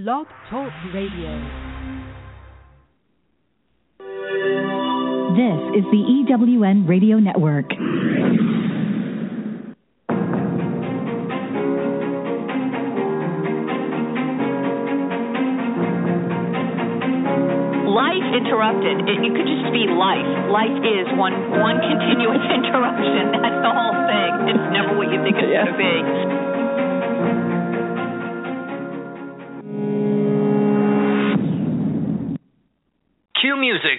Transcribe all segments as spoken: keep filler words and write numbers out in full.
Blog Talk Radio. This is the E W N Radio Network. Life interrupted. It, it could just be life. Life is one one continuous interruption. That's the whole thing. It's never what you think it's yeah. going to be. Cue music.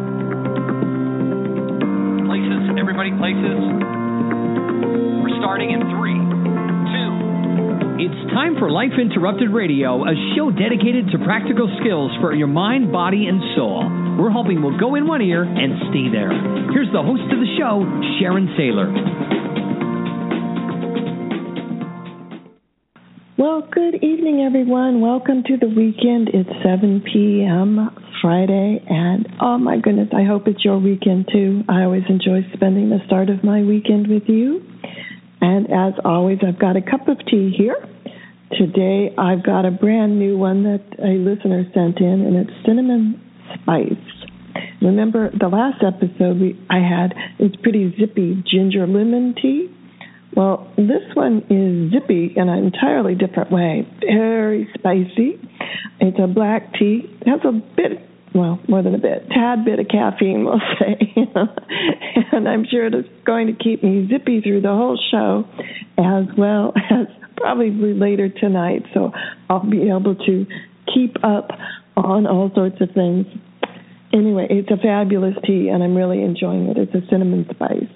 Places, everybody, places. We're starting in three, two. It's time for Life Interrupted Radio, a show dedicated to practical skills for your mind, body, and soul. We're hoping we'll go in one ear and stay there. Here's the host of the show, Sharon Saylor. Well, good evening, everyone. Welcome to the weekend. It's seven p.m. Friday, and oh my goodness, I hope it's your weekend too. I always enjoy spending the start of my weekend with you. And as always, I've got a cup of tea here. Today, I've got a brand new one that a listener sent in, and it's cinnamon spice. Remember the last episode we I had, it's pretty zippy ginger lemon tea. Well, this one is zippy in an entirely different way. Very spicy. It's a black tea. It has a bit, well, more than a bit, tad bit of caffeine, we'll say. And I'm sure it's going to keep me zippy through the whole show, as well as probably later tonight. So I'll be able to keep up on all sorts of things. Anyway, it's a fabulous tea, and I'm really enjoying it. It's a cinnamon spice.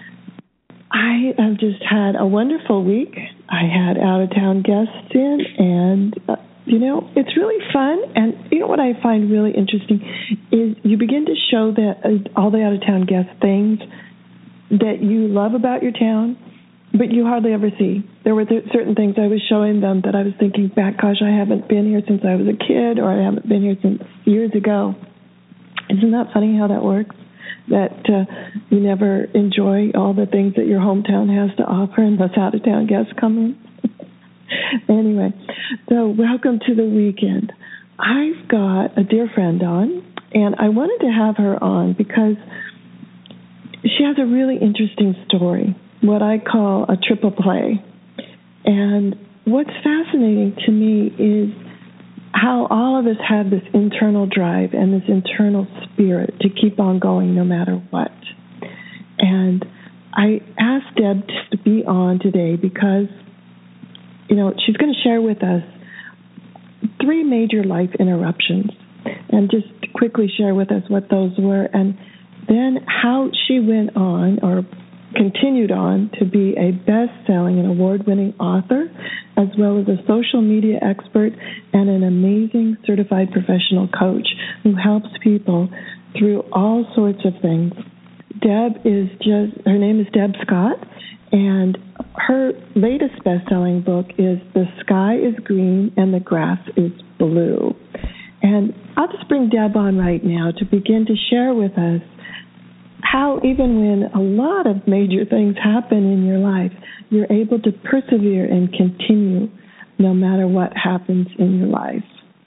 I have just had a wonderful week. I had out-of-town guests in, and, uh, you know, it's really fun. And you know what I find really interesting is you begin to show that uh, all the out-of-town guest things that you love about your town, but you hardly ever see. There were th- certain things I was showing them that I was thinking back, gosh, I haven't been here since I was a kid, or I haven't been here since years ago. Isn't that funny how that works? That uh, you never enjoy all the things that your hometown has to offer, and those out-of-town guests come in. Anyway, so welcome to the weekend. I've got a dear friend on, and I wanted to have her on because she has a really interesting story, what I call a triple play. And what's fascinating to me is how all of us have this internal drive and this internal spirit to keep on going no matter what. And I asked Deb to be on today because, you know, she's going to share with us three major life interruptions and just quickly share with us what those were, and then how she went on or continued on to be a best-selling and award-winning author, as well as a social media expert and an amazing certified professional coach who helps people through all sorts of things. Deb is just, her name is Deb Scott, and her latest best-selling book is The Sky is Green and the Grass is Blue. And I'll just bring Deb on right now to begin to share with us how even when a lot of major things happen in your life, you're able to persevere and continue no matter what happens in your life.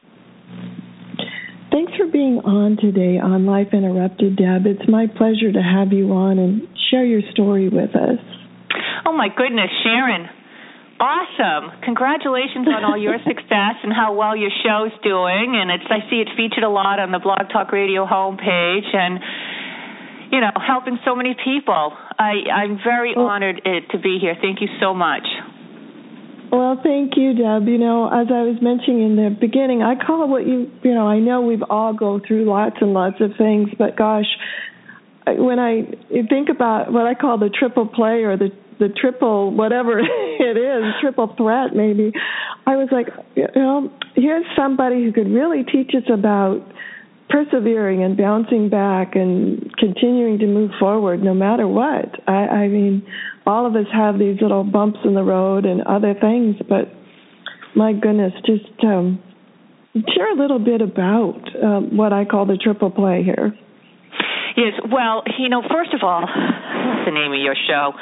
Thanks for being on today on Life Interrupted, Deb. It's my pleasure to have you on and share your story with us. Oh, my goodness, Sharon. Awesome. Congratulations on all your success and how well your show's doing. And it's I see it featured a lot on the Blog Talk Radio homepage, and you know, helping so many people. I, I'm very well, honored to be here. Thank you so much. Well, thank you, Deb. You know, as I was mentioning in the beginning, I call it what you, you know, I know we've all go through lots and lots of things, but gosh, when I think about what I call the triple play or the, the triple whatever it is, triple threat maybe, I was like, you know, here's somebody who could really teach us about persevering and bouncing back and continuing to move forward no matter what. I, I mean, all of us have these little bumps in the road and other things, but my goodness, just um, share a little bit about um, what I call the triple play here. Yes, well, you know, first of all, what's the name of your show?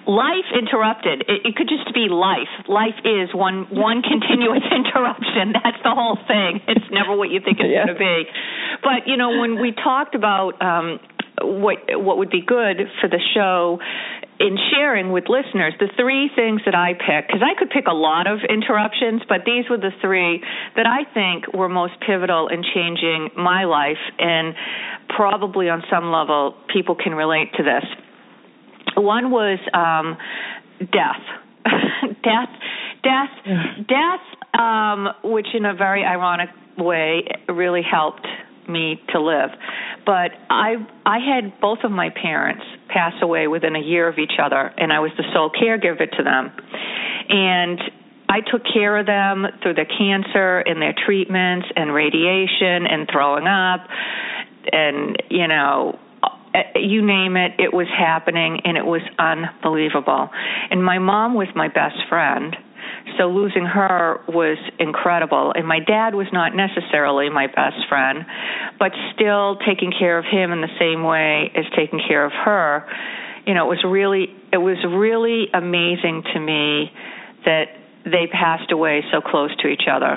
life interrupted. It, it could just be life. Life is one one continuous interruption. That's the whole thing. It's never what you think it's yeah. going to be. But, you know, when we talked about um, what what would be good for the show in sharing with listeners, the three things that I picked, because I could pick a lot of interruptions, but these were the three that I think were most pivotal in changing my life, and probably on some level people can relate to this. One was um, death. death, death, yeah. death, um, which in a very ironic way really helped me to live. But I I had both of my parents pass away within a year of each other, and I was the sole caregiver to them. And I took care of them through their cancer and their treatments and radiation and throwing up and, you know, you name it, it was happening, and it was unbelievable. And my mom was my best friend, so losing her was incredible. And my dad was not necessarily my best friend, but still taking care of him in the same way as taking care of her, you know, it was really, it was really amazing to me that they passed away so close to each other.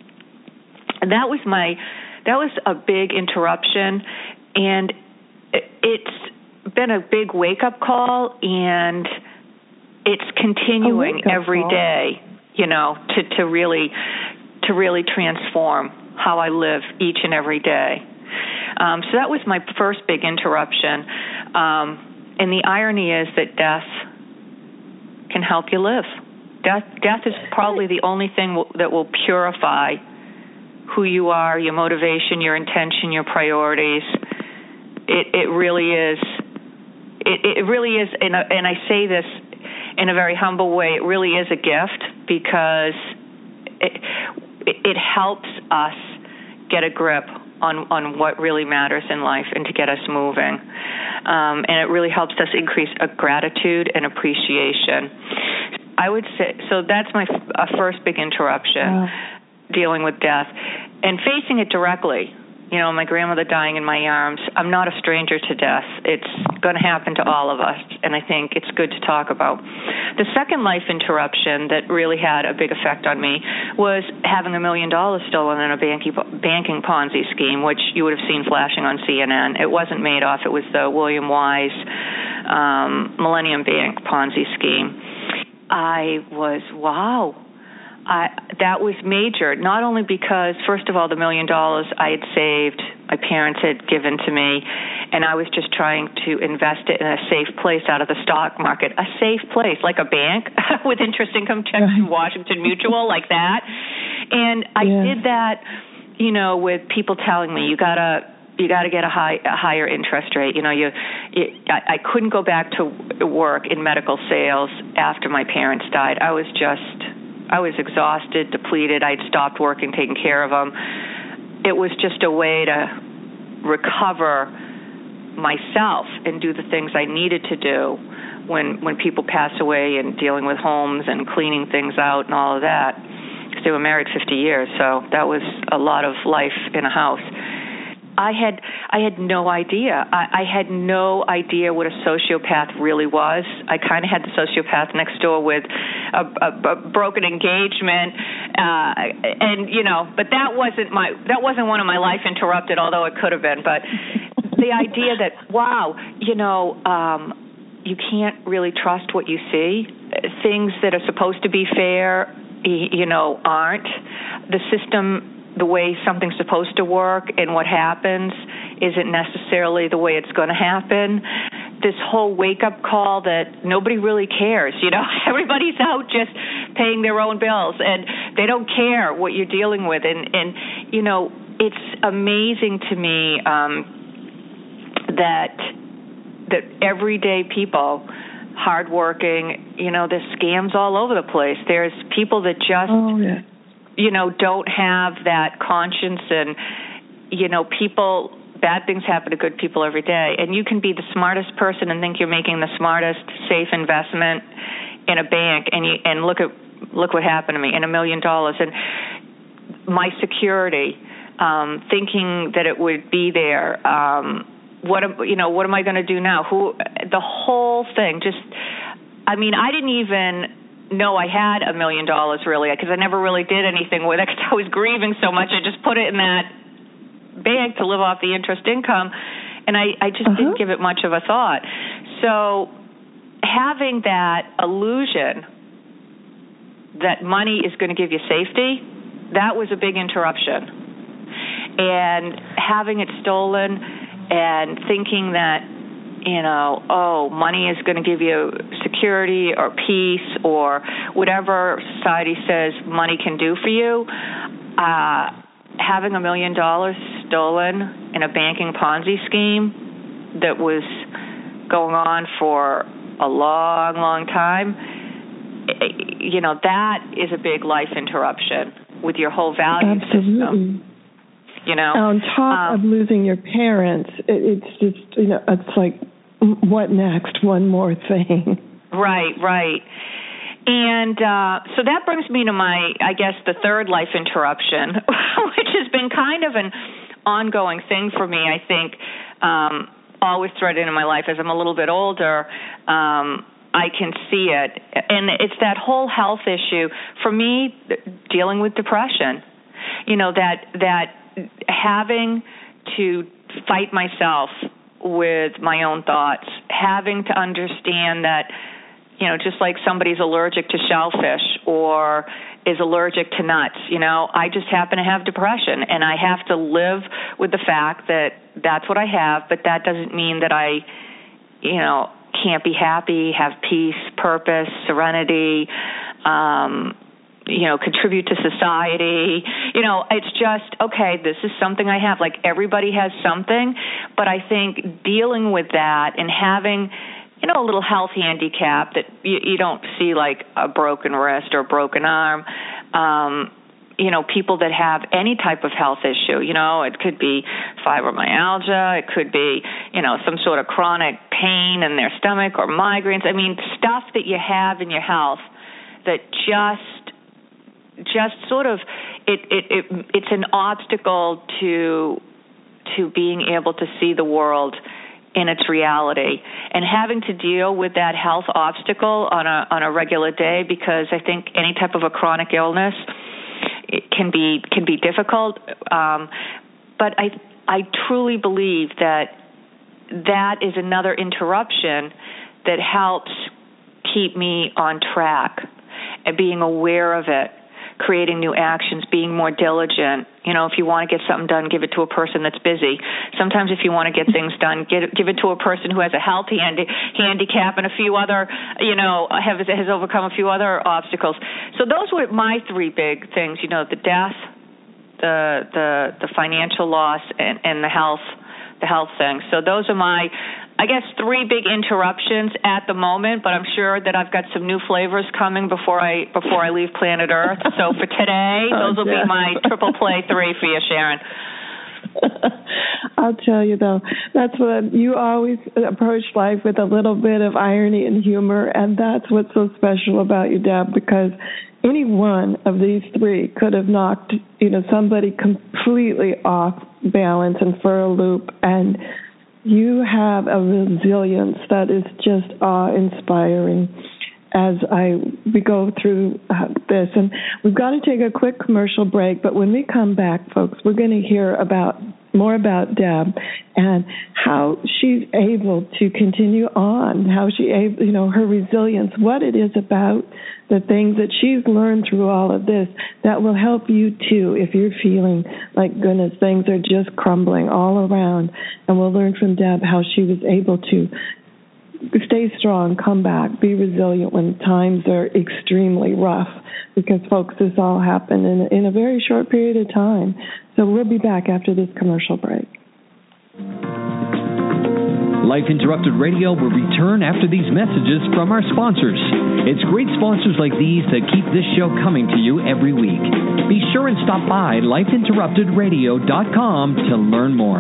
And that was my, that was a big interruption, and it's been a big wake-up call, and it's continuing every call. day, you know, to, to really to really transform how I live each and every day. Um, so that was my first big interruption. Um, and the irony is that death can help you live. Death, death is probably the only thing w- that will purify who you are, your motivation, your intention, your priorities. It, it really is. It, it really is, and, and I say this in a very humble way. It really is a gift, because it, it helps us get a grip on, on what really matters in life and to get us moving. Um, and it really helps us increase a gratitude and appreciation. I would say so. That's my uh, first big interruption, wow. dealing with death and facing it directly. You know, my grandmother dying in my arms, I'm not a stranger to death. It's going to happen to all of us, and I think it's good to talk about. The second life interruption that really had a big effect on me was having a million dollars stolen in a banking, banking Ponzi scheme, which you would have seen flashing on C N N. It wasn't Madoff. It was the William Wise um, Millennium Bank Ponzi scheme. I was, wow. I, that was major, not only because, first of all, the million dollars I had saved, my parents had given to me, and I was just trying to invest it in a safe place out of the stock market, a safe place, like a bank with interest income checks from Washington Mutual, like that. And I yeah. did that, you know, with people telling me, you gotta, you gotta get a high, a higher interest rate. You know, you, you I, I couldn't go back to work in medical sales after my parents died. I was just... I was exhausted, depleted. I'd stopped working, taking care of them. It was just a way to recover myself and do the things I needed to do when when people pass away, and dealing with homes and cleaning things out and all of that. Because they were married fifty years, so that was a lot of life in a house. I had I had no idea. I, I had no idea what a sociopath really was. I kind of had the sociopath next door with a, a, a broken engagement, uh, and you know, but that wasn't my that wasn't one of my life interrupted, although it could have been. But the idea that wow, you know, um, you can't really trust what you see. Things that are supposed to be fair, you know, aren't. The system. The way something's supposed to work and what happens isn't necessarily the way it's going to happen. This whole wake-up call that nobody really cares, you know. Everybody's out just paying their own bills, and they don't care what you're dealing with. And, and you know, it's amazing to me um, that that everyday people, hardworking, you know, there's scams all over the place. There's people that just... Oh, yeah. you know, don't have that conscience, and, you know, people, bad things happen to good people every day. And you can be the smartest person and think you're making the smartest, safe investment in a bank, and you, and look at, look what happened to me, in a million dollars. And my security, um, thinking that it would be there, um, what, am, you know, what am I going to do now? Who, the whole thing, just I mean, I didn't even know I had a million dollars really, because I never really did anything with it because I was grieving so much. I just put it in that bank to live off the interest income, and I, I just uh-huh. didn't give it much of a thought. So having that illusion that money is going to give you safety, that was a big interruption. And having it stolen and thinking that, you know, oh, money is going to give you security or peace or whatever society says money can do for you, uh, having a million dollars stolen in a banking Ponzi scheme that was going on for a long, long time, you know, that is a big life interruption with your whole value Absolutely. system. You know, on top um, of losing your parents, it, it's just, you know, it's like, what next? One more thing. Right, right. And uh, so that brings me to my, I guess, the third life interruption, which has been kind of an ongoing thing for me, I think, um, always threaded in my life as I'm a little bit older. Um, I can see it. And it's that whole health issue. For me, dealing with depression, you know, that that having to fight myself with my own thoughts, having to understand that, you know, just like somebody's allergic to shellfish or is allergic to nuts, you know, I just happen to have depression, and I have to live with the fact that that's what I have, but that doesn't mean that I, you know, can't be happy, have peace, purpose, serenity, um, you know, contribute to society. You know, it's just, okay, this is something I have. Like, everybody has something, but I think dealing with that and having, you know, a little health handicap that you, you don't see, like a broken wrist or a broken arm, um, you know, people that have any type of health issue, you know, it could be fibromyalgia, it could be, you know, some sort of chronic pain in their stomach or migraines. I mean, stuff that you have in your health that just just sort of, it, it, it it's an obstacle to to being able to see the world in its reality, and having to deal with that health obstacle on a on a regular day, because I think any type of a chronic illness, it can be can be difficult. Um, but I I truly believe that that is another interruption that helps keep me on track and being aware of it, creating new actions, being more diligent. You know, if you want to get something done, give it to a person that's busy. Sometimes if you want to get things done, get it, give it to a person who has a health handi- handicap and a few other, you know, have, has overcome a few other obstacles. So those were my three big things, you know, the death, the the, the financial loss, and, and the health, the health thing. So those are my, I guess, three big interruptions at the moment, but I'm sure that I've got some new flavors coming before I before I leave planet Earth. So for today, oh, those will Jeff. be my triple play three for you, Sharon. I'll tell you, though, that's what you always approach life with, a little bit of irony and humor, and that's what's so special about you, Deb, because any one of these three could have knocked, you know, somebody completely off balance and for a loop, and you have a resilience that is just awe-inspiring as I we go through uh, this. And we've got to take a quick commercial break, but when we come back, folks, we're going to hear about more about Deb and how she's able to continue on, how she able, you know, her resilience, what it is about the things that she's learned through all of this that will help you too if you're feeling like, goodness, things are just crumbling all around. And we'll learn from Deb how she was able to stay strong, come back, be resilient when times are extremely rough, because, folks, this all happened in, in a very short period of time. So we'll be back after this commercial break. Life Interrupted Radio will return after these messages from our sponsors. It's great sponsors like these that keep this show coming to you every week. Be sure and stop by life interrupted radio dot com to learn more.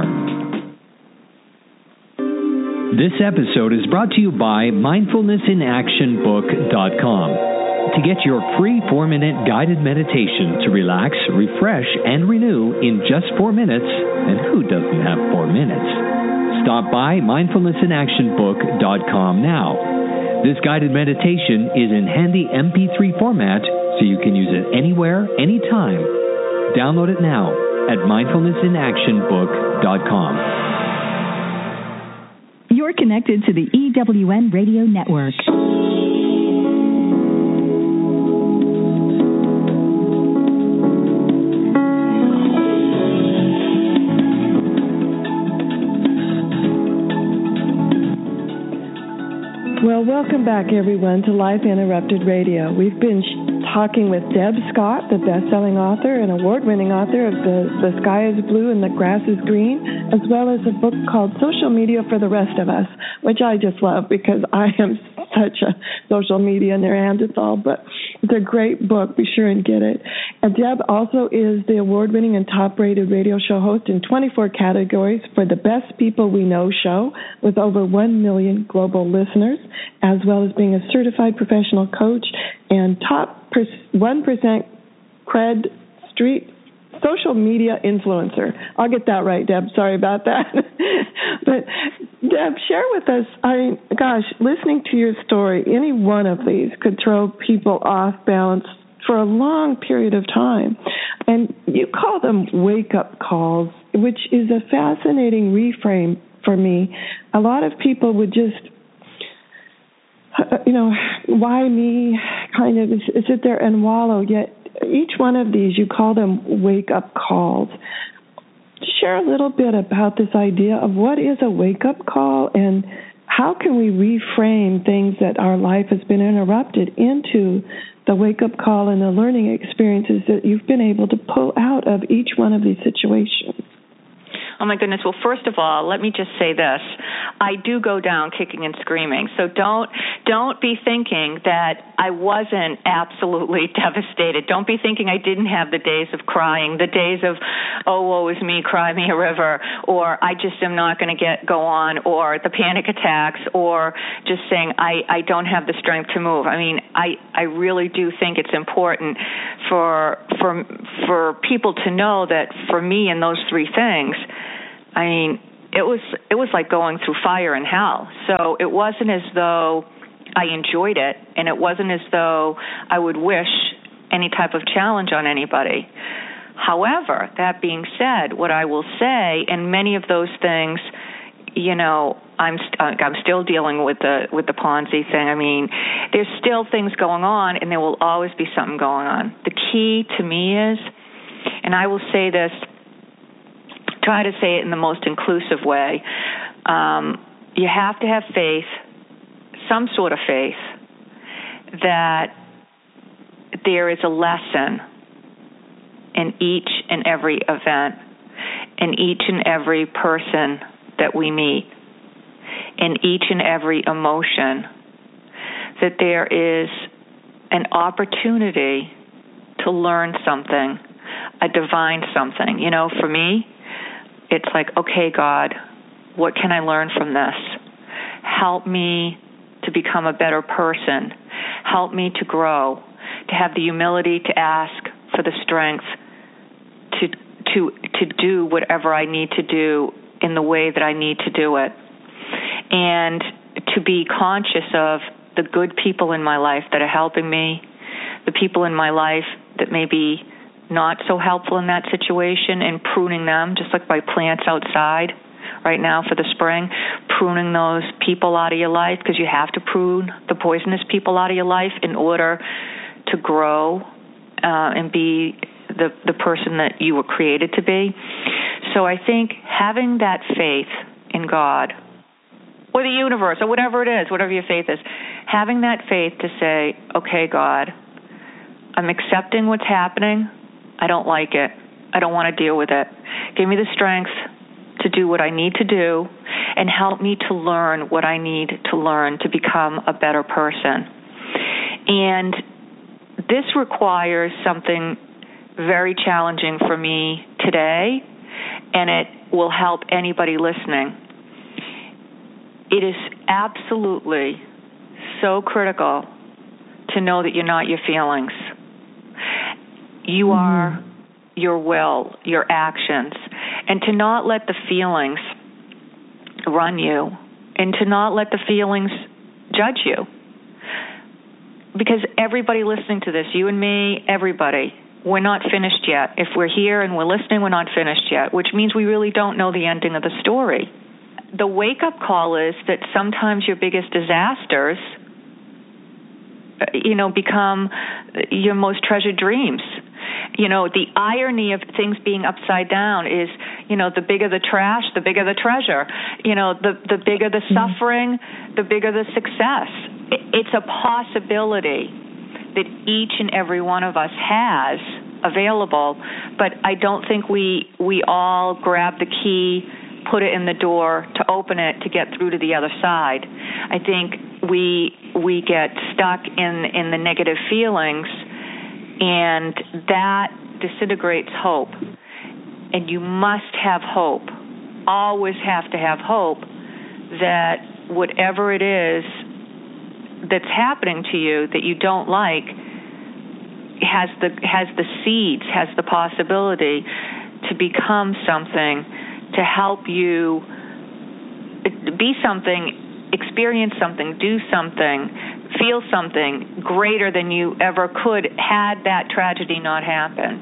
This episode is brought to you by mindfulness in action book dot com. To get your free four-minute guided meditation to relax, refresh, and renew in just four minutes, and who doesn't have four minutes? Stop by mindfulness in action book dot com now. This guided meditation is in handy M P three format, so you can use it anywhere, anytime. Download it now at mindfulness in action book dot com. You're connected to the E W N Radio Network. Well, welcome back, everyone, to Life Interrupted Radio. We've been sh- talking with Deb Scott, the best-selling author and award-winning author of the, the Sky is Blue and the Grass is Green, as well as a book called Social Media for the Rest of Us, which I just love because I am such a social media Neanderthal, but it's a great book. Be sure and get it. And Deb also is the award-winning and top-rated radio show host in twenty-four categories for the Best People We Know show with over one million global listeners, as well as being a certified professional coach and top one percent cred street social media influencer. I'll get that right, Deb. Sorry about that. But, Deb, share with us, I mean, gosh, listening to your story, any one of these could throw people off balance for a long period of time. And you call them wake-up calls, which is a fascinating reframe for me. A lot of people would just, you know, why me, kind of sit there and wallow, yet each one of these, you call them wake-up calls. Share a little bit about this idea of what is a wake-up call and how can we reframe things that our life has been interrupted into the wake-up call and the learning experiences that you've been able to pull out of each one of these situations. Oh, my goodness. Well, first of all, let me just say this. I do go down kicking and screaming. So don't don't be thinking that I wasn't absolutely devastated. Don't be thinking I didn't have the days of crying, the days of, oh, woe is me, cry me a river, or I just am not going to get go on, or the panic attacks, or just saying I, I don't have the strength to move. I mean, I, I really do think it's important for for for people to know that for me in those three things, I mean, it was it was like going through fire and hell. So it wasn't as though I enjoyed it, and it wasn't as though I would wish any type of challenge on anybody. However, that being said, what I will say, and many of those things, you know, I'm st- I'm still dealing with the with the Ponzi thing. I mean, there's still things going on, and there will always be something going on. The key to me is, and I will say this, try to say it in the most inclusive way, um, you have to have faith, some sort of faith, that there is a lesson in each and every event, in each and every person that we meet, in each and every emotion, that there is an opportunity to learn something, a divine something. You know, for me, it's like, okay, God, what can I learn from this? Help me to become a better person. Help me to grow, to have the humility to ask for the strength to to to do whatever I need to do in the way that I need to do it, and to be conscious of the good people in my life that are helping me, the people in my life that may be not so helpful in that situation, and pruning them, just like my plants outside right now for the spring, pruning those people out of your life, because you have to prune the poisonous people out of your life in order to grow uh, and be the, the person that you were created to be. So I think having that faith in God, or the universe, or whatever it is, whatever your faith is, having that faith to say, okay, God, I'm accepting what's happening. I don't like it. I don't want to deal with it. Give me the strength to do what I need to do, and help me to learn what I need to learn to become a better person. And this requires something very challenging for me today, and it will help anybody listening. It is absolutely so critical to know that you're not your feelings. You mm-hmm. are your will, your actions, and to not let the feelings run you, and to not let the feelings judge you. because everybody listening to this, you and me, everybody, we're not finished yet. If we're here and we're listening, we're not finished yet, which means we really don't know the ending of the story. The wake-up call is that sometimes your biggest disasters, you know, become your most treasured dreams. You know, the irony of things being upside down is, you know, the bigger the trash, the bigger the treasure. You know, the, the bigger the suffering, the bigger the success. It's a possibility that each and every one of us has available, but I don't think we we all grab the key, put it in the door to open it to get through to the other side. I think we we get stuck in, in the negative feelings, and that disintegrates hope. And you must have hope, always have to have hope that whatever it is that's happening to you that you don't like has the has the seeds, has the possibility to become something, to help you be something, experience something, do something, feel something greater than you ever could had that tragedy not happened.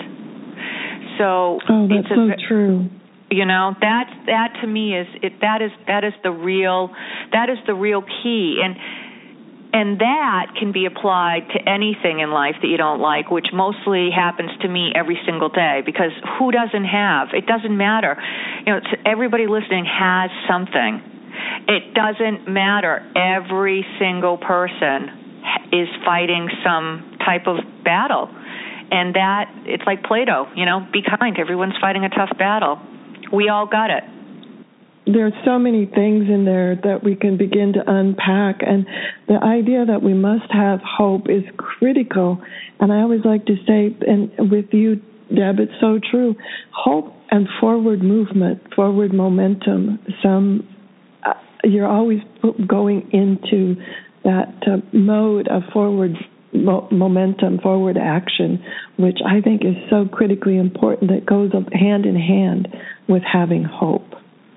So oh, that's it's so a, true. You know, that that to me is it. That is that is the real that is the real key, and and that can be applied to anything in life that you don't like, which mostly happens to me every single day. Because who doesn't have? It doesn't matter. You know, everybody listening has something. It doesn't matter. Every single person is fighting some type of battle. And that, it's like Plato, you know, be kind. Everyone's fighting a tough battle. We all got it. There are so many things in there that we can begin to unpack. And the idea that we must have hope is critical. And I always like to say, and with you, Deb, it's so true, hope and forward movement, forward momentum, some uh, you're always going into that uh, mode of forward mo- momentum, forward action, which I think is so critically important, that goes hand in hand with having hope.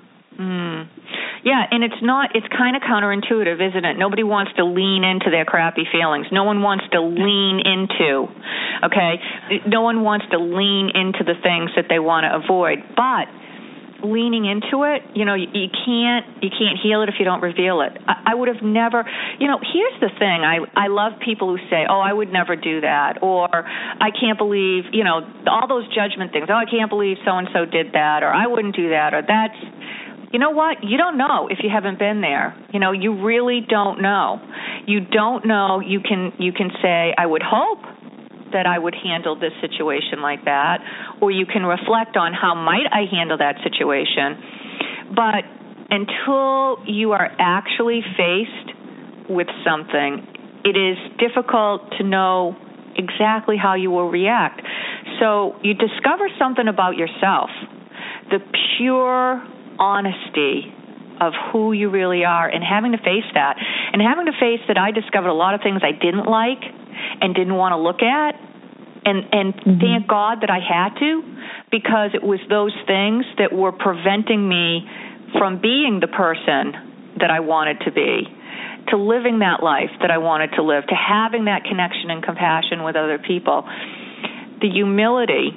Mm. Yeah, and it's not, it's kind of counterintuitive, isn't it? Nobody wants to lean into their crappy feelings. No one wants to lean into, okay? No one wants to lean into the things that they want to avoid. But leaning into it, you know, you, you can't you can't heal it if you don't reveal it. I, I would have never, you know, here's the thing. I, I love people who say, oh, I would never do that, or I can't believe, you know, all those judgment things. Oh, I can't believe so-and-so did that, or I wouldn't do that, or that's, you know what? You don't know if you haven't been there. You know, you really don't know. You don't know. You can you can say, I would hope that I would handle this situation like that, or you can reflect on how might I handle that situation. But until you are actually faced with something, it is difficult to know exactly how you will react. So you discover something about yourself, the pure honesty of who you really are, and having to face that. And having to face that I discovered a lot of things I didn't like and didn't want to look at, and, and mm-hmm. thank God that I had to, because it was those things that were preventing me from being the person that I wanted to be, to living that life that I wanted to live, to having that connection and compassion with other people. The humility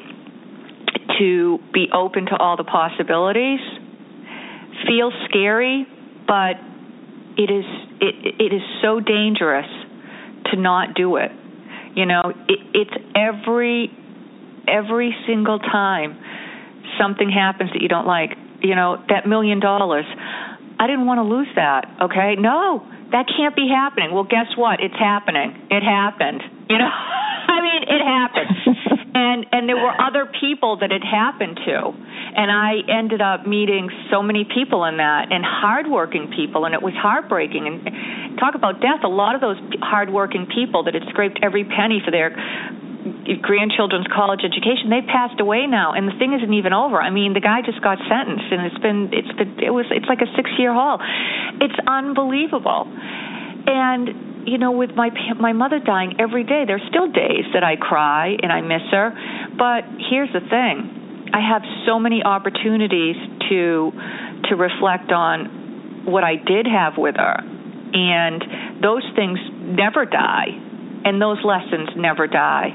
to be open to all the possibilities feels scary, but it is it, it is so dangerous to not do it. You know, it, it's every every single time something happens that you don't like. You know, that million dollars, I didn't want to lose that, okay? No, that can't be happening. Well, guess what? It's happening. It happened. You know, I mean, it happened. and and there were other people that it happened to. And I ended up meeting so many people in that, and hardworking people, and it was heartbreaking. And talk about death, a lot of those hardworking people that had scraped every penny for their grandchildren's college education, they passed away now, and the thing isn't even over. I mean, the guy just got sentenced, and it's been, it's been, it was, it's like a six-year haul. It's unbelievable. And you know, with my my mother dying every day, there's still days that I cry and I miss her. But here's the thing. I have so many opportunities to to reflect on what I did have with her, and those things never die. and those lessons never die.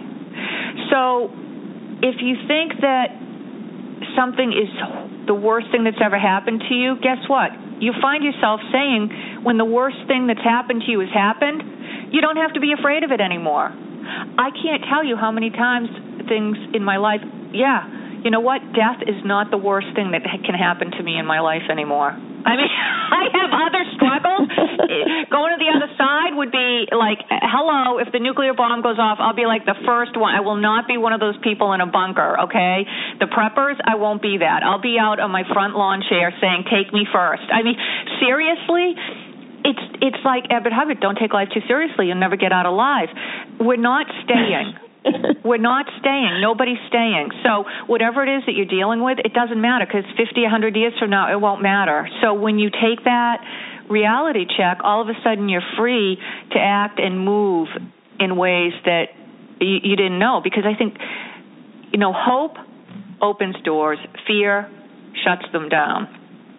So if you think that something is the worst thing that's ever happened to you, guess what? You find yourself saying, when the worst thing that's happened to you has happened, you don't have to be afraid of it anymore. I can't tell you how many times things in my life, yeah, you know what? Death is not the worst thing that can happen to me in my life anymore. I mean, I have other struggles. Going to the other side would be like, hello, if the nuclear bomb goes off, I'll be like the first one. I will not be one of those people in a bunker, okay? The preppers, I won't be that. I'll be out on my front lawn chair saying, take me first. I mean, seriously, it's it's like Ebert Hubbard, don't take life too seriously. You'll never get out alive. We're not staying. We're not staying. Nobody's staying. So whatever it is that you're dealing with, it doesn't matter, because fifty, one hundred years from now, it won't matter. So when you take that reality check, all of a sudden you're free to act and move in ways that you, you didn't know. Because I think, you know, hope opens doors. Fear shuts them down.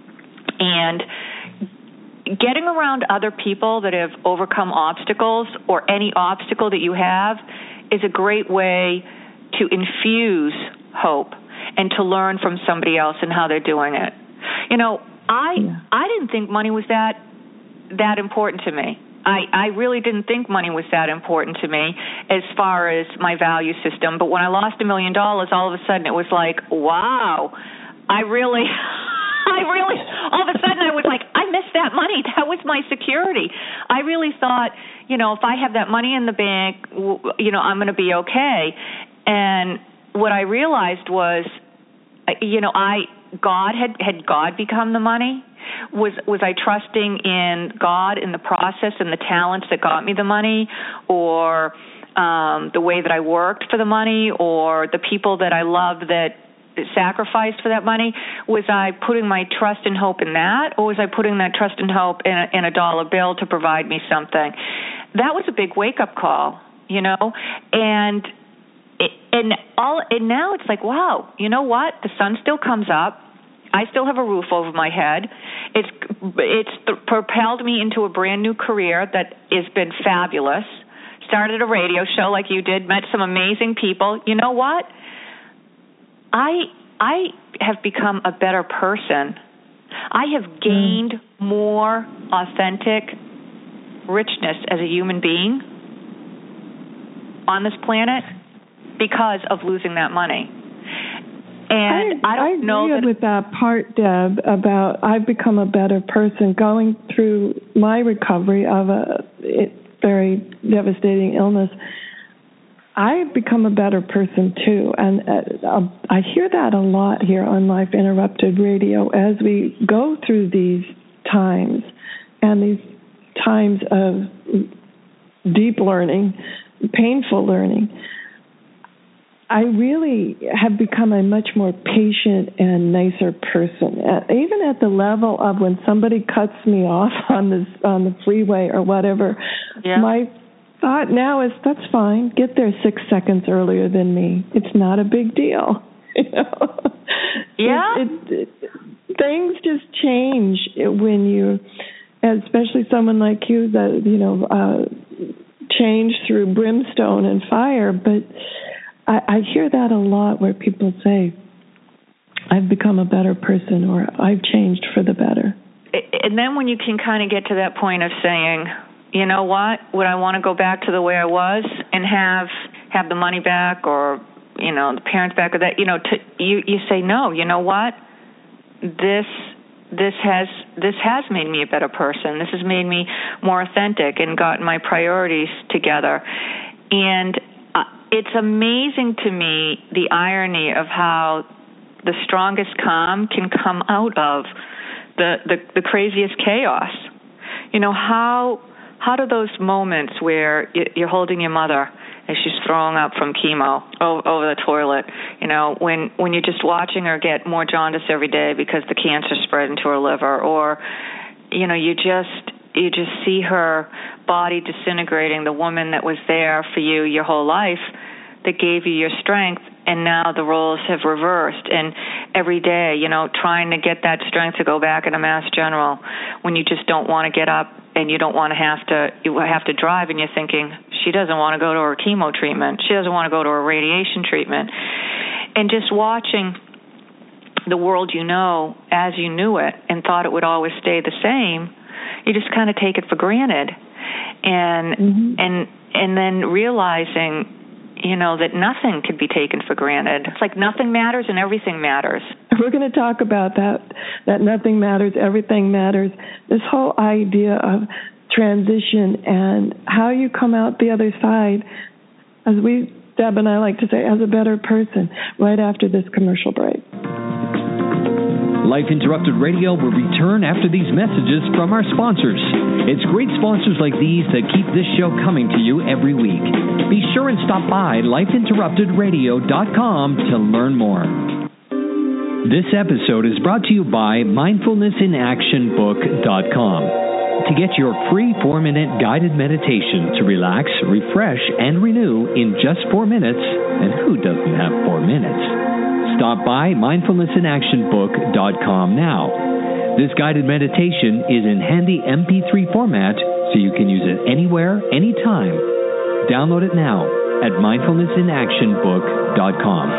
And getting around other people that have overcome obstacles, or any obstacle that you have, is a great way to infuse hope and to learn from somebody else and how they're doing it. You know, I yeah. I didn't think money was that that important to me. I, I really didn't think money was that important to me as far as my value system. But when I lost a million dollars, all of a sudden it was like, wow, I really... I really, all of a sudden I was like, I missed that money. That was my security. I really thought, you know, if I have that money in the bank, you know, I'm going to be okay. And what I realized was, you know, I, God had, had God become the money? Was, was I trusting in God in the process and the talents that got me the money, or um, the way that I worked for the money, or the people that I loved that sacrificed for that money? Was I putting my trust and hope in that, or was I putting that trust and hope in a, in a dollar bill to provide me something? That was a big wake-up call, you know, and it, and all and now it's like, wow, you know what? The sun still comes up. I still have a roof over my head. It's it's propelled me into a brand new career that has been fabulous. Started a radio show like you did, met some amazing people. You know what? I I have become a better person. I have gained mm. more authentic richness as a human being on this planet because of losing that money. And I, I don't I know agree that with that part, Deb, about I've become a better person going through my recovery of a it, very devastating illness. I've become a better person, too, and uh, I hear that a lot here on Life Interrupted Radio as we go through these times and these times of deep learning, painful learning. I really have become a much more patient and nicer person, uh, even at the level of when somebody cuts me off on the, on the freeway or whatever, yeah. my thought now is, that's fine. Get there six seconds earlier than me. It's not a big deal. You know? Yeah. It, it, it, things just change when you, especially someone like you that, you know, uh, change through brimstone and fire. But I, I hear that a lot where people say, I've become a better person, or I've changed for the better. And then when you can kind of get to that point of saying, you know what, would I want to go back to the way I was and have have the money back, or, you know, the parents back, or that, you know, to, you, you say, no, you know what, this this has this has made me a better person. This has made me more authentic and gotten my priorities together. And uh, it's amazing to me the irony of how the strongest calm can come out of the, the, the craziest chaos. You know, how how do those moments where you're holding your mother as she's throwing up from chemo over the toilet, you know, when, when you're just watching her get more jaundice every day because the cancer spread into her liver, or, you know, you just you just see her body disintegrating, the woman that was there for you your whole life, that gave you your strength, and now the roles have reversed. And every day, you know, trying to get that strength to go back in a Mass General when you just don't want to get up and you don't want to have to you have to drive, and you're thinking, She doesn't want to go to her chemo treatment. She doesn't want to go to her radiation treatment. And just watching the world you know as you knew it and thought it would always stay the same, you just kind of take it for granted. And mm-hmm. and and then realizing, you know, that nothing could be taken for granted. It's like nothing matters and everything matters. We're going to talk about that, that nothing matters, everything matters. This whole idea of transition and how you come out the other side, as we, Deb and I like to say, as a better person, right after this commercial break. Life Interrupted Radio will return after these messages from our sponsors. It's great sponsors like these that keep this show coming to you every week. Be sure and stop by life interrupted radio dot com to learn more. This episode is brought to you by mindfulness in action book dot com. To get your free four-minute guided meditation to relax, refresh, and renew in just four minutes, and who doesn't have four minutes? Stop by mindfulness in action book dot com now. This guided meditation is in handy M P three format, so you can use it anywhere, anytime. Download it now at mindfulness in action book dot com.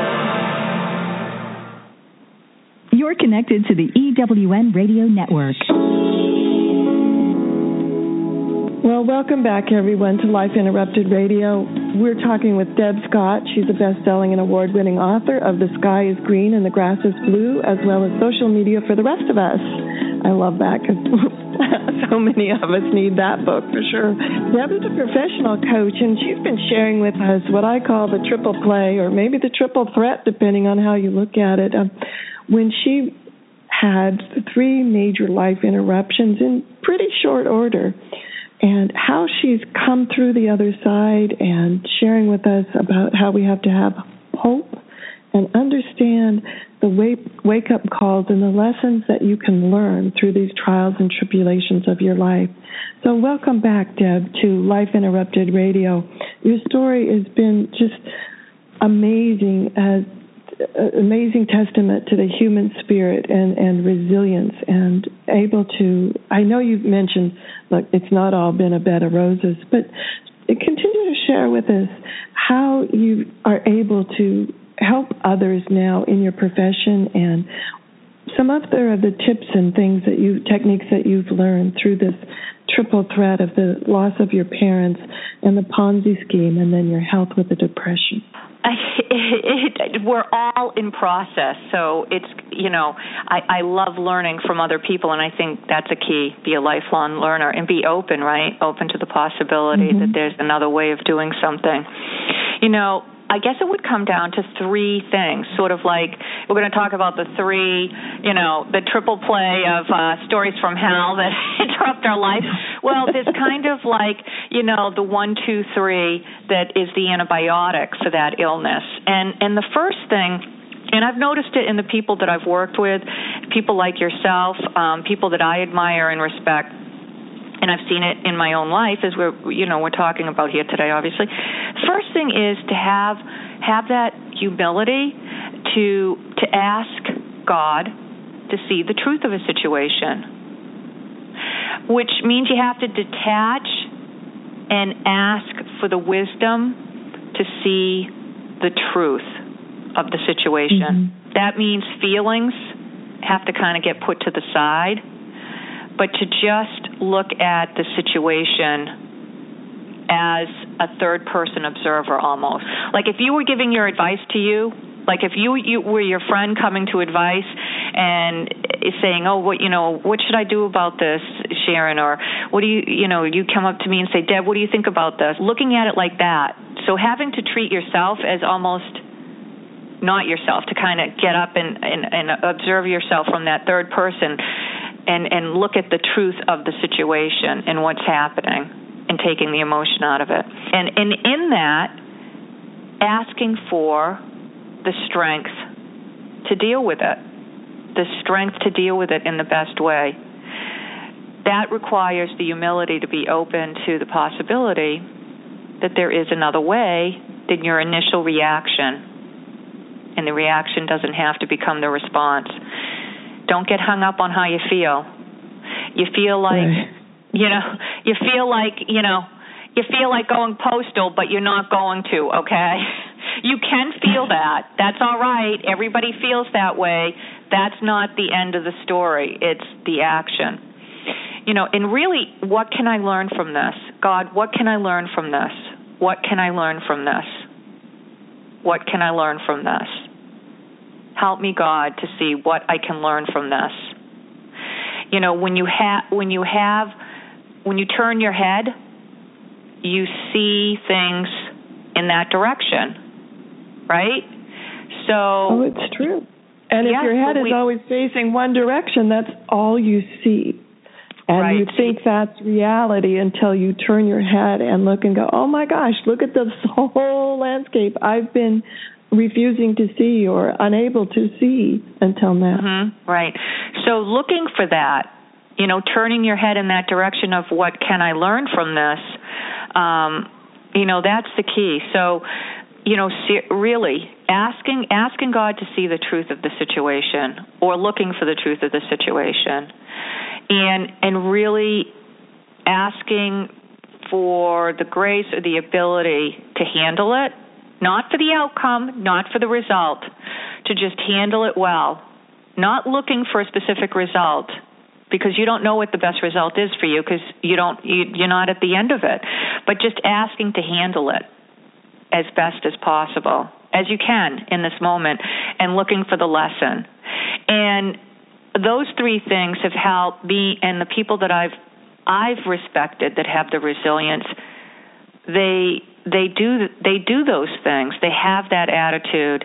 You're connected to the E W N Radio Network. Well, welcome back, everyone, to Life Interrupted Radio. We're talking with Deb Scott. She's a best-selling and award-winning author of The Sky is Green and the Grass is Blue, as well as Social Media for the Rest of Us. I love that because so many of us need that book for sure. Deb is a professional coach, and she's been sharing with us what I call the triple play, or maybe the triple threat, depending on how you look at it. Um, when she had three major life interruptions in pretty short order, and how she's come through the other side and sharing with us about how we have to have hope and understand the wake, wake-up calls and the lessons that you can learn through these trials and tribulations of your life. So welcome back, Deb, to Life Interrupted Radio. Your story has been just amazing, uh, amazing testament to the human spirit and, and resilience and able to, I know you've mentioned, look, it's not all been a bed of roses, but continue to share with us how you are able to help others now in your profession and some other of the tips and things that you, techniques that you've learned through this triple threat of the loss of your parents and the Ponzi scheme and then your health with the depression. I, it, it, we're all in process, so it's, you know, I, I love learning from other people, and I think that's a key, be a lifelong learner, and be open, right, open to the possibility mm-hmm. that there's another way of doing something. You know, I guess it would come down to three things, sort of like we're going to talk about the three, you know, the triple play of uh, stories from hell that interrupt our life. Well, there's kind of like, you know, the one, two, three that is the antibiotic for that illness. And and the first thing, and I've noticed it in the people that I've worked with, people like yourself, um, people that I admire and respect, and I've seen it in my own life as we're, you know, we're talking about here today, obviously. First thing is to have have that humility to to ask God to see the truth of a situation, which means you have to detach and ask for the wisdom to see the truth of the situation. Mm-hmm. That means feelings have to kind of get put to the side, but to just look at the situation as a third-person observer almost. Like if you were giving your advice to you, like if you, you were your friend coming to advice and is saying, oh, what you know, what should I do about this, Sharon? Or what do you, you know, you come up to me and say, Deb, what do you think about this? Looking at it like that. So having to treat yourself as almost not yourself, to kind of get up and, and, and observe yourself from that third person and, and look at the truth of the situation and what's happening and taking the emotion out of it. And, and in that, asking for the strength to deal with it, the strength to deal with it in the best way. That requires the humility to be open to the possibility that there is another way than your initial reaction. And the reaction doesn't have to become the response. Don't get hung up on how you feel. You feel like, right. you know, you feel like, you know, you feel like going postal, but you're not going to, okay? You can feel that. That's all right. Everybody feels that way. That's not the end of the story. It's the action. You know, and really, what can I learn from this? God, what can I learn from this? What can I learn from this? What can I learn from this? Help me, God, to see what I can learn from this. You know, when you have, when you have, when you turn your head, you see things in that direction, right? So, oh, it's true. And yes, if your head we, is always facing one direction, that's all you see. And right. you think that's reality until you turn your head and look and go, oh, my gosh, look at this whole landscape I've been refusing to see or unable to see until now. Mm-hmm. Right. So looking for that, you know, turning your head in that direction of what can I learn from this, um, you know, that's the key. So, you know, really asking asking God to see the truth of the situation or looking for the truth of the situation. And and really asking for the grace or the ability to handle it, not for the outcome, not for the result, to just handle it well, not looking for a specific result because you don't know what the best result is for you because you don't you, you're not at the end of it, but just asking to handle it as best as possible, as you can in this moment, and looking for the lesson. And those three things have helped me and the people that I've I've respected that have the resilience. They they do they do those things. They have that attitude,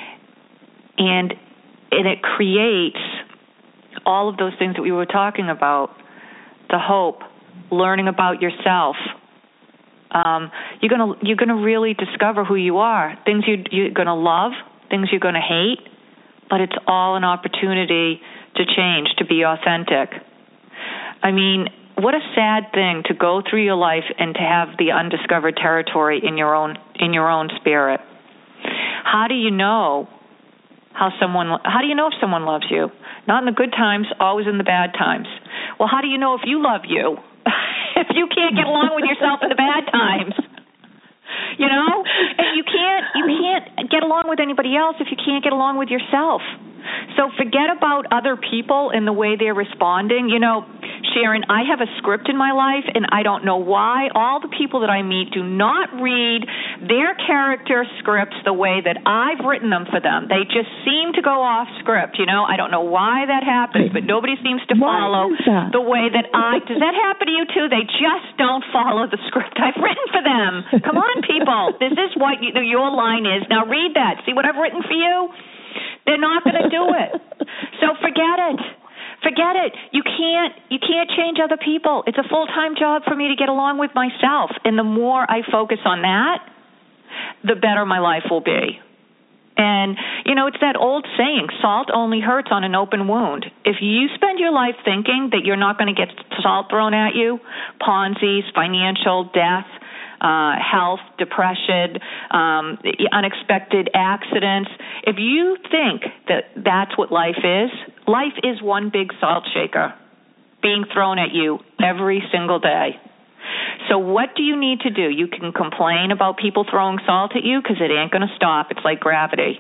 and and it creates all of those things that we were talking about: the hope, learning about yourself. Um, you're gonna you're gonna really discover who you are. Things you you're gonna love, things you're gonna hate, but it's all an opportunity to change, to be authentic. I mean, what a sad thing to go through your life and to have the undiscovered territory in your own in your own spirit. How do you know how someone how do you know if someone loves you? Not in the good times, always in the bad times. Well, how do you know if you love you? If you can't get along with yourself in the bad times. You know? And you can't you can't get along with anybody else if you can't get along with yourself. So forget about other people and the way they're responding. You know, Sharon, I have a script in my life, and I don't know why all the people that I meet do not read their character scripts the way that I've written them for them. They just seem to go off script, you know. I don't know why that happens, but nobody seems to follow the way that I... Does that happen to you, too? They just don't follow the script I've written for them. Come on, people. This is what you, your line is. Now read that. See what I've written for you? They're not going to do it. So forget it. Forget it. You can't you can't change other people. It's a full-time job for me to get along with myself. And the more I focus on that, the better my life will be. And, you know, it's that old saying, salt only hurts on an open wound. If you spend your life thinking that you're not going to get salt thrown at you, Ponzi's, financial, death, Uh, health, depression, um, unexpected accidents. If you think that that's what life is, life is one big salt shaker being thrown at you every single day. So what do you need to do? You can complain about people throwing salt at you because it ain't going to stop. It's like gravity.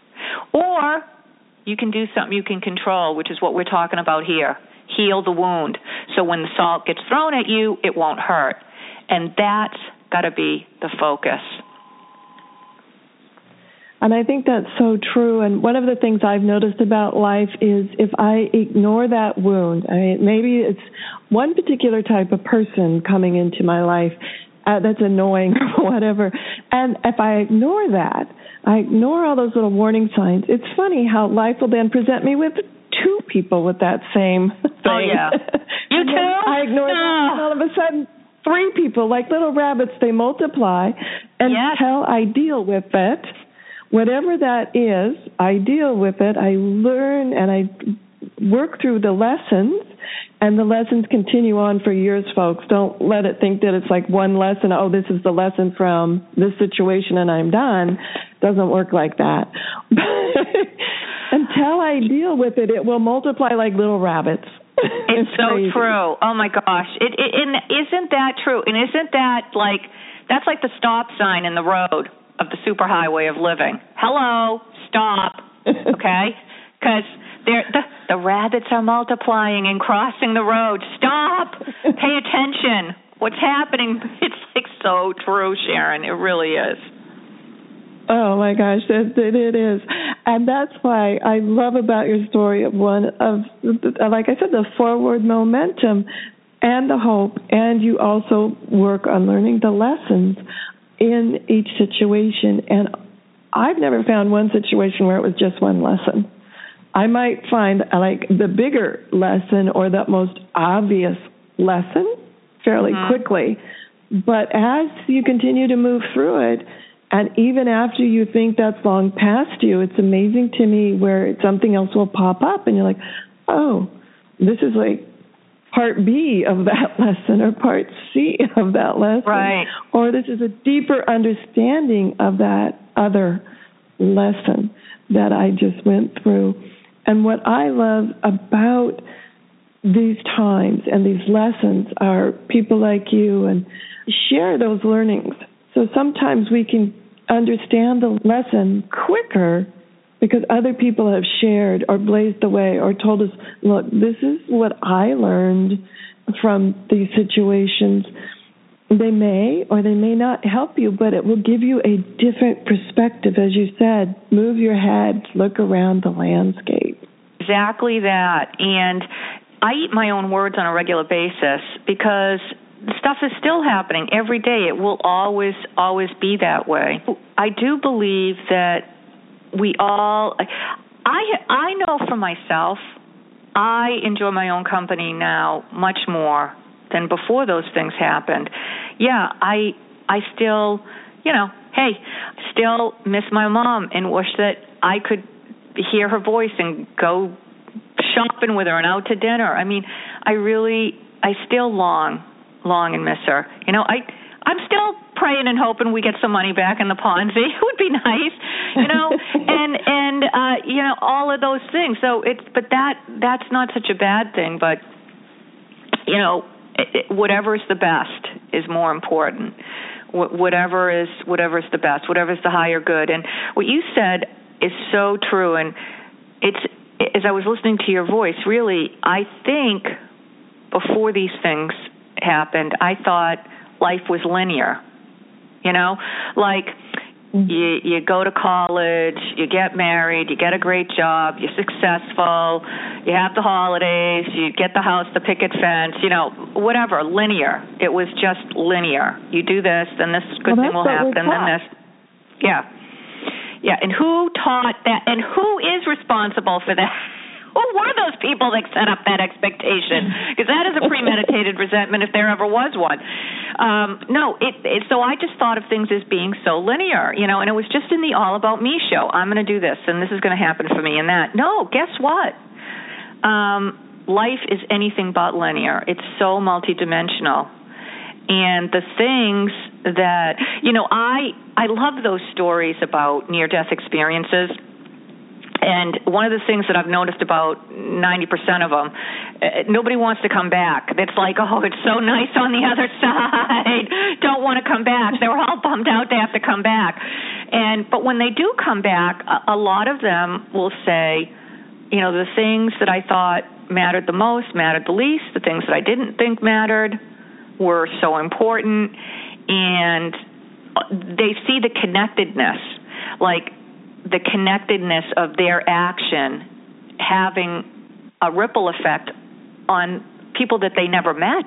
Or you can do something you can control, which is what we're talking about here. Heal the wound. So when the salt gets thrown at you, it won't hurt. And that's got to be the focus. And I think that's so true. And one of the things I've noticed about life is if I ignore that wound, I mean, maybe it's one particular type of person coming into my life uh, that's annoying or whatever, and if I ignore that, I ignore all those little warning signs, it's funny how life will then present me with two people with that same thing. Oh, yeah. You too? I ignore no. that, and all of a sudden, three people, like little rabbits, they multiply until yes. I deal with it. Whatever that is, I deal with it. I learn and I work through the lessons, and the lessons continue on for years, folks. Don't let it think that it's like one lesson, oh, this is the lesson from this situation and I'm done. Doesn't work like that. Until I deal with it, it will multiply like little rabbits. It's, it's so crazy. true. Oh my gosh. It, it and isn't that true? And isn't that like that's like the stop sign in the road of the superhighway of living. Hello, stop. Okay? Cuz the the rabbits are multiplying and crossing the road. Stop. Pay attention. What's happening? It's like so true, Sharon. It really is. Oh my gosh, it, it is, and that's why I love about your story of one of, like I said, the forward momentum and the hope, and you also work on learning the lessons in each situation. And I've never found one situation where it was just one lesson. I might find like the bigger lesson or the most obvious lesson fairly mm-hmm. quickly, but as you continue to move through it, and even after you think that's long past you, it's amazing to me where something else will pop up and you're like, oh, this is like part B of that lesson or part C of that lesson. Right. Or this is a deeper understanding of that other lesson that I just went through. And what I love about these times and these lessons are people like you and share those learnings. So sometimes we can understand the lesson quicker because other people have shared or blazed the way or told us, look, this is what I learned from these situations. They may or they may not help you, but it will give you a different perspective. As you said, move your head, look around the landscape. Exactly that. And I eat my own words on a regular basis because stuff is still happening every day. It will always, always be that way. I do believe that we all, I I know for myself, I enjoy my own company now much more than before those things happened. Yeah, I I still, you know, hey, still miss my mom and wish that I could hear her voice and go shopping with her and out to dinner. I mean, I really, I still long long and miss her. You know, I, I'm still praying and hoping we get some money back in the Ponzi. It would be nice, you know, and, and, uh, you know, all of those things. So it's, but that, that's not such a bad thing, but, you know, it, it, whatever is the best is more important. Wh- whatever is, whatever is the best, whatever is the higher good. And what you said is so true. And it's, as I was listening to your voice, really, I think before these things happened, I thought life was linear. You know, like you you go to college, you get married, you get a great job, you're successful, you have the holidays, you get the house, the picket fence, you know, whatever, linear. It was just linear. You do this, then this good well, thing will happen, then this. Yeah. Yeah, and who taught that, and who is responsible for that? Who were those people that set up that expectation? Because that is a premeditated resentment if there ever was one. Um, no, it, it, so I just thought of things as being so linear, you know, and it was just in the All About Me show. I'm going to do this, and this is going to happen for me and that. No, guess what? Um, life is anything but linear. It's so multidimensional. And the things that, you know, I I love those stories about near-death experiences. And one of the things that I've noticed about ninety percent of them, uh, nobody wants to come back. It's like, oh, it's so nice on the other side. Don't want to come back. They were all bummed out they have to come back. And but when they do come back, a, a lot of them will say, you know, the things that I thought mattered the most mattered the least. The things that I didn't think mattered were so important. And they see the connectedness, like the connectedness of their action having a ripple effect on people that they never met.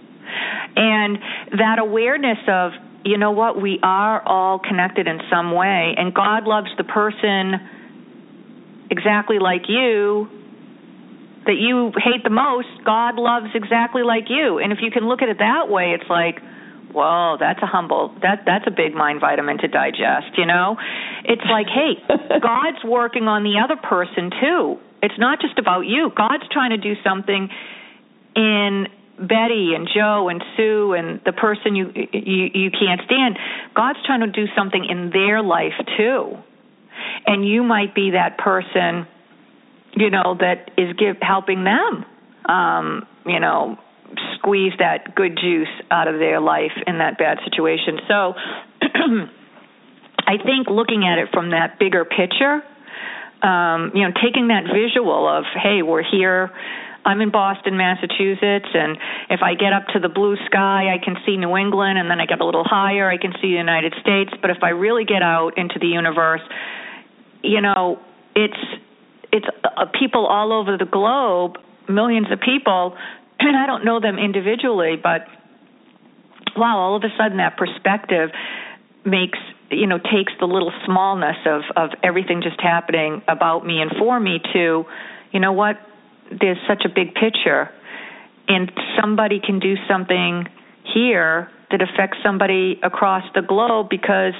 And that awareness of, you know what, we are all connected in some way, and God loves the person exactly like you that you hate the most. God loves exactly like you. And if you can look at it that way, it's like, whoa, that's a humble, that that's a big mind vitamin to digest, you know? It's like, hey, God's working on the other person too. It's not just about you. God's trying to do something in Betty and Joe and Sue and the person you you, you can't stand. God's trying to do something in their life too. And you might be that person, you know, that is give, helping them um, you know, squeeze that good juice out of their life in that bad situation. So I think looking at it from that bigger picture, um, you know, taking that visual of, hey, we're here, I'm in Boston, Massachusetts, and if I get up to the blue sky, I can see New England, and then I get a little higher, I can see the United States. But if I really get out into the universe, you know, it's it's uh, people all over the globe, millions of people, and I don't know them individually, but wow, all of a sudden that perspective makes, you know, takes the little smallness of, of everything just happening about me and for me to, you know what, there's such a big picture, and somebody can do something here that affects somebody across the globe because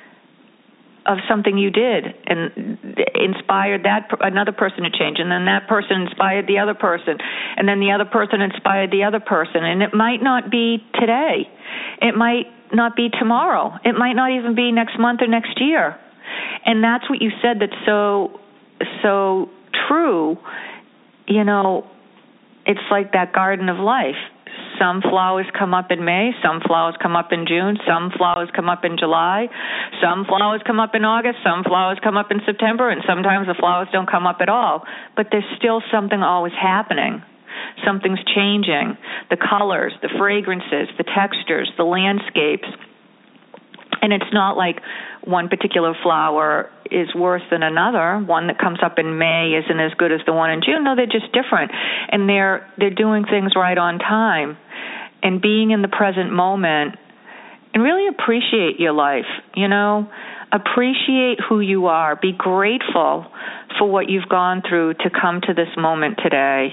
of something you did and inspired that another person to change, and then that person inspired the other person, and then the other person inspired the other person. And it might not be today. It might not be tomorrow. It might not even be next month or next year. And that's what you said that's so, so true. You know, it's like that garden of life. Some flowers come up in May, some flowers come up in June, some flowers come up in July, some flowers come up in August, some flowers come up in September, and sometimes the flowers don't come up at all. But there's still something always happening. Something's changing. The colors, the fragrances, the textures, the landscapes. And it's not like one particular flower is worse than another. One that comes up in May isn't as good as the one in June. No, they're just different. And they're they're doing things right on time. And being in the present moment and really appreciate your life, you know. Appreciate who you are. Be grateful for what you've gone through to come to this moment today.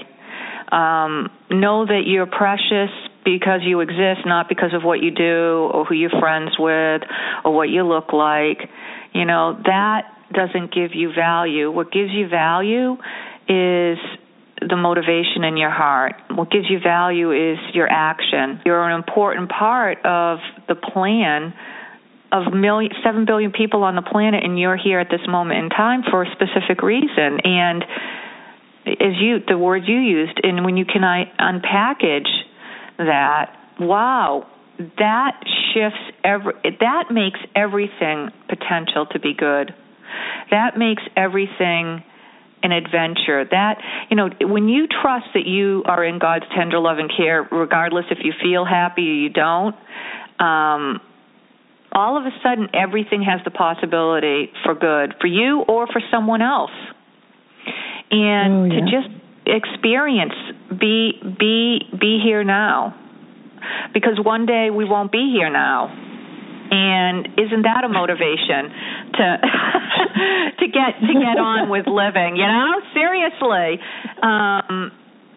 Um, know that you're precious because you exist, not because of what you do or who you're friends with or what you look like. You know, that doesn't give you value. What gives you value is the motivation in your heart. What gives you value is your action. You're an important part of the plan of million, seven billion people on the planet, and you're here at this moment in time for a specific reason. And as you, the word you used, and when you can I unpackage that, wow, that shifts every, that makes everything potential to be good. That makes everything an adventure. That, you know, when you trust that you are in God's tender love and care, regardless if you feel happy or you don't, um, all of a sudden everything has the possibility for good, for you or for someone else. And oh, yeah. to just experience, be be be here now, because one day we won't be here now, and isn't that a motivation to to get to get on with living? You know, seriously, um,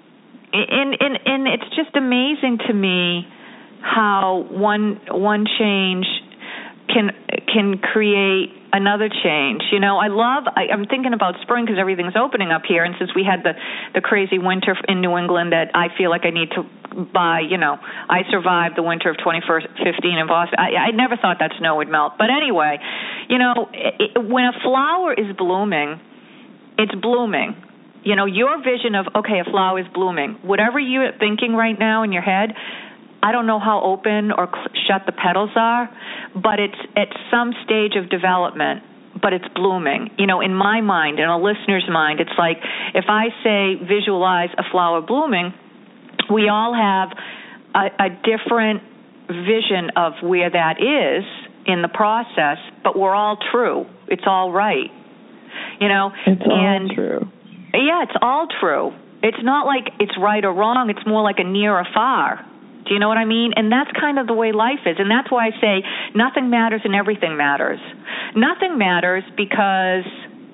and and and it's just amazing to me how one one change can can create another change. You know, I love, I, I'm thinking about spring because everything's opening up here, and since we had the, the crazy winter in New England that I feel like I need to buy, you know, I survived the winter of twenty fifteen in Boston. I, I never thought that snow would melt. But anyway, you know, it, when a flower is blooming, it's blooming. You know, your vision of, okay, a flower is blooming, whatever you're thinking right now in your head, I don't know how open or cl- shut the petals are, but it's at some stage of development, but it's blooming. You know, in my mind, in a listener's mind, it's like if I say visualize a flower blooming, we all have a, a different vision of where that is in the process, but we're all true. It's all right. You know, it's and all true. Yeah, it's all true. It's not like it's right or wrong. It's more like a near or far. Do you know what I mean? And that's kind of the way life is. And that's why I say nothing matters and everything matters. Nothing matters because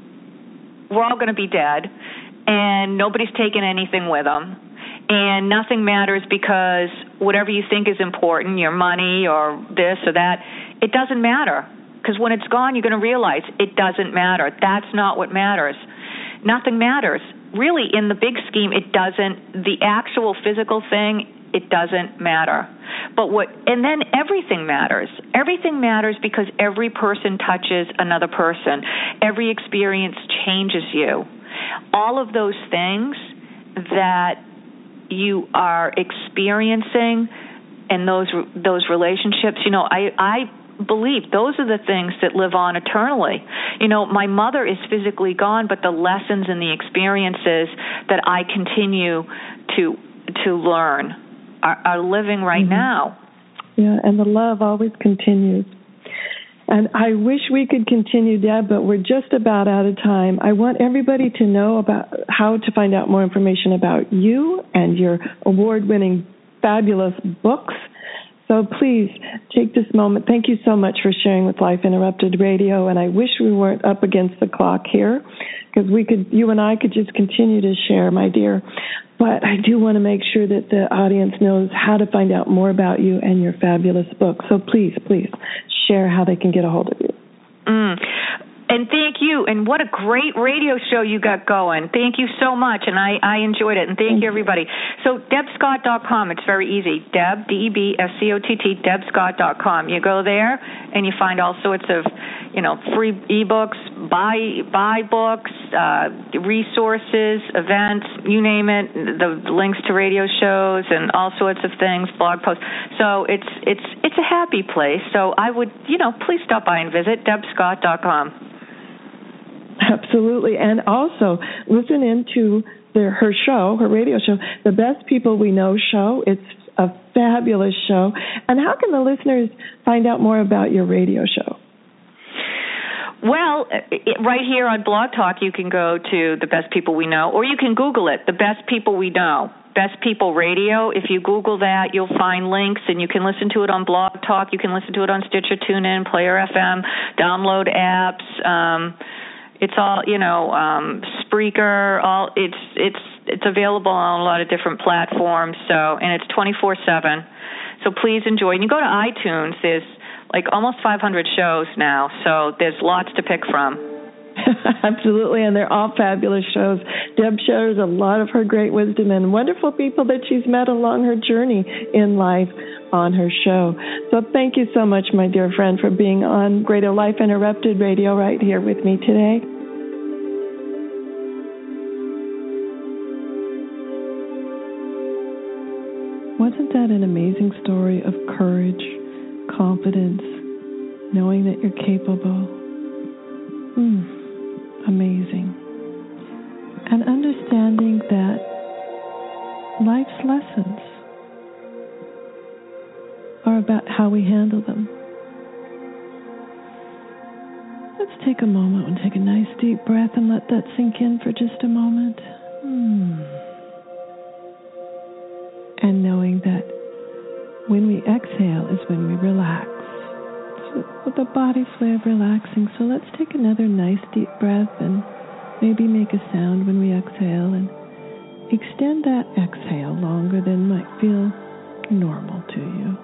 we're all going to be dead and nobody's taking anything with them. And nothing matters because whatever you think is important, your money or this or that, it doesn't matter. Because when it's gone, you're going to realize it doesn't matter. That's not what matters. Nothing matters. Really, in the big scheme, it doesn't. The actual physical thing, it doesn't matter. But what, and then everything matters. Everything matters because every person touches another person. Every experience changes you. All of those things that you are experiencing and those those relationships, you know, I, I believe those are the things that live on eternally. You know, my mother is physically gone, but the lessons and the experiences that I continue to to learn are, are living right mm-hmm. now. Yeah, and the love always continues. And I wish we could continue, Deb, but we're just about out of time. I want everybody to know about how to find out more information about you and your award-winning fabulous books. So please take this moment. Thank you so much for sharing with Life Interrupted Radio, and I wish we weren't up against the clock here, because we could, you and I could just continue to share, my dear. But I do want to make sure that the audience knows how to find out more about you and your fabulous book. So please, please share how they can get a hold of you. Mm. And thank you. And what a great radio show you got going. Thank you so much. And I, I enjoyed it. And thank, thank you, everybody. So deb scott dot com, it's very easy. Deb, D E B S C O T T, deb scott dot com. You go there and you find all sorts of, you know, free ebooks, buy buy books, uh, resources, events, you name it, the links to radio shows and all sorts of things, blog posts. So it's it's it's a happy place. So I would, you know, please stop by and visit deb scott dot com. Absolutely. And also listen into the, her show, her radio show, The Best People We Know show. It's a fabulous show. And how can the listeners find out more about your radio show? Well, it, right here on Blog Talk, you can go to The Best People We Know, or you can Google it, The Best People We Know. Best People Radio. If you Google that, you'll find links, and you can listen to it on Blog Talk. You can listen to it on Stitcher, TuneIn, Player F M, download apps. Um, it's all, you know, um, Spreaker. All it's it's it's available on a lot of different platforms. So, and it's twenty-four seven. So please enjoy. And you go to iTunes. There's like almost five hundred shows now. So there's lots to pick from. Absolutely, and they're all fabulous shows. Deb shares a lot of her great wisdom and wonderful people that she's met along her journey in life on her show. So thank you so much, my dear friend, for being on Radio Life Interrupted Radio right here with me today. Wasn't that an amazing story of courage, confidence, knowing that you're capable? Hmm. Amazing. And understanding that life's lessons are about how we handle them. Let's take a moment and take a nice deep breath and let that sink in for just a moment. Hmm. And knowing that when we exhale is when we relax. With the body's way of relaxing. So let's take another nice deep breath and maybe make a sound when we exhale, and extend that exhale longer than might feel normal to you.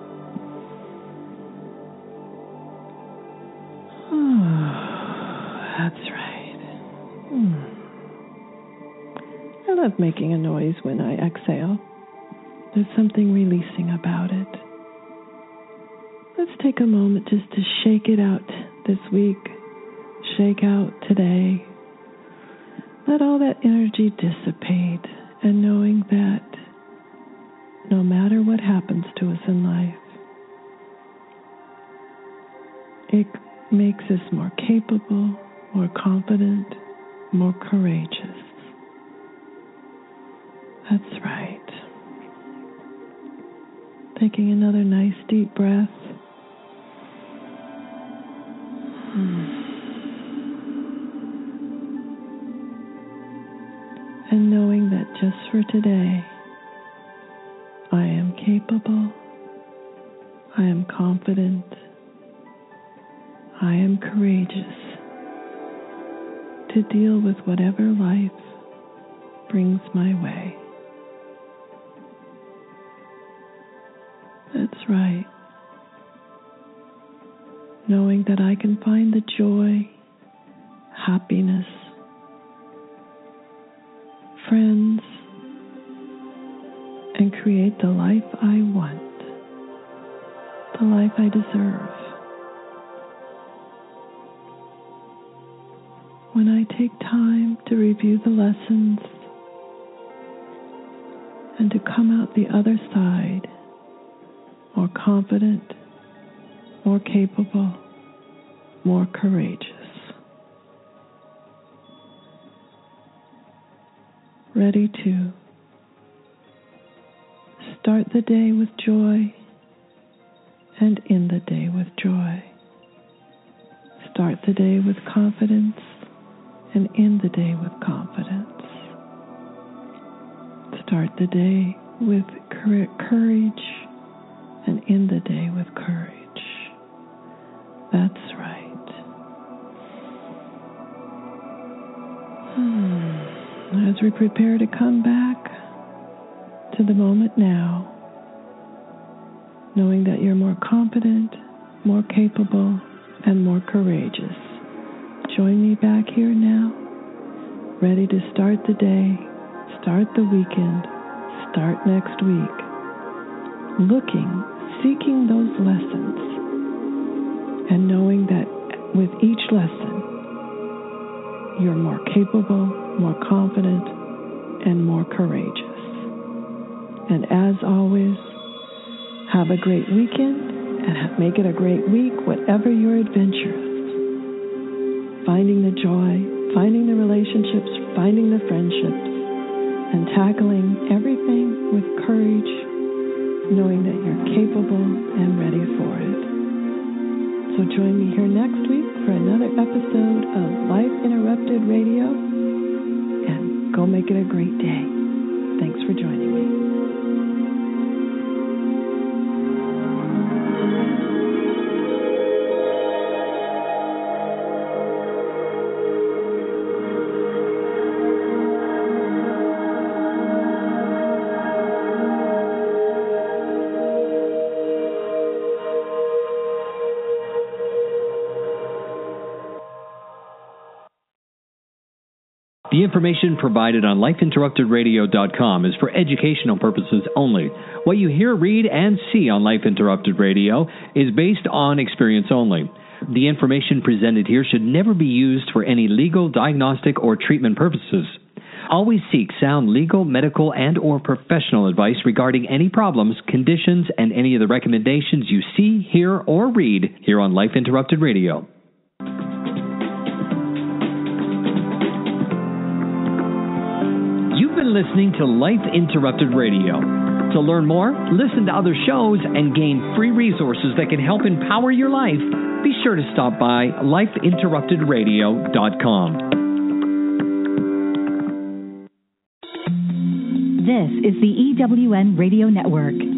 Oh, that's right. Hmm. I love making a noise when I exhale. There's something releasing about it. Let's take a moment just to shake it out this week, shake out today. Let all that energy dissipate, and knowing that no matter what happens to us in life, it makes us more capable, more confident, more courageous. That's right. Taking another nice deep breath. And knowing that just for today, I am capable, I am confident, I am courageous to deal with whatever life brings my way. That's right. Knowing that I can find the joy, happiness, friends, and create the life I want, the life I deserve. When I take time to review the lessons and to come out the other side more confident, more capable, more courageous. Ready to start the day with joy and end the day with joy. Start the day with confidence and end the day with confidence. Start the day with courage and end the day with courage. That's right. Hmm. As we prepare to come back to the moment now, knowing that you're more confident, more capable, and more courageous. Join me back here now, ready to start the day, start the weekend, start next week, looking, seeking those lessons, and knowing that with each lesson, you're more capable, more confident, and more courageous. And as always, have a great weekend and make it a great week, whatever your adventure is. Finding the joy, finding the relationships, finding the friendships, and tackling everything with courage, knowing that you're capable and ready for it. So join me here next week for another episode of Life Interrupted Radio, and go make it a great day. Thanks for joining me. The information provided on life interrupted radio dot com is for educational purposes only. What you hear, read, and see on Life Interrupted Radio is based on experience only. The information presented here should never be used for any legal, diagnostic, or treatment purposes. Always seek sound legal, medical, and or professional advice regarding any problems, conditions, and any of the recommendations you see, hear, or read here on Life Interrupted Radio. You've been listening to Life Interrupted Radio. To learn more, listen to other shows, and gain free resources that can help empower your life, be sure to stop by life interrupted radio dot com. This is the E W N Radio Network.